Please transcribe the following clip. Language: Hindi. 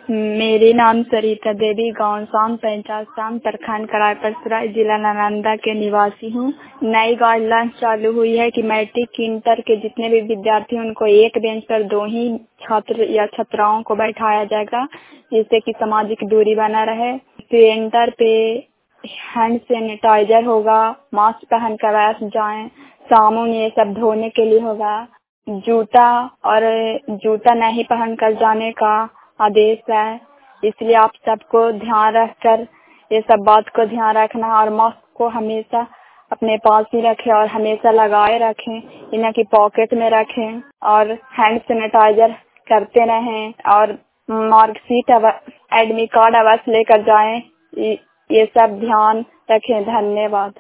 मेरी नाम सरिता देवी, गांव शाम पंचायत शाम प्रखंड करायपरसराय, जिला नालंदा के निवासी हूँ। नई गाइडलाइन चालू हुई है कि मैट्रिक इंटर के जितने भी विद्यार्थी हैं उनको एक बेंच पर 2 ही छात्र या छात्राओं को बैठाया जाएगा, जिससे कि सामाजिक दूरी बना रहे। इंटर पे हैंड सैनिटाइजर होगा, मास्क पहन कर बैठ जाएं, साबुन ये सब धोने के लिए होगा। जूता नहीं पहन कर जाने का आदेश है, इसलिए आप सबको ध्यान रखकर ये सब बात को ध्यान रखना है और मास्क को हमेशा अपने पास ही रखें और हमेशा लगाए रखें, इन्हें की पॉकेट में रखें और हैंड सैनिटाइजर करते रहें और मार्कशीट एडमिट कार्ड अवश्य लेकर जाएं। ये सब ध्यान रखें। धन्यवाद।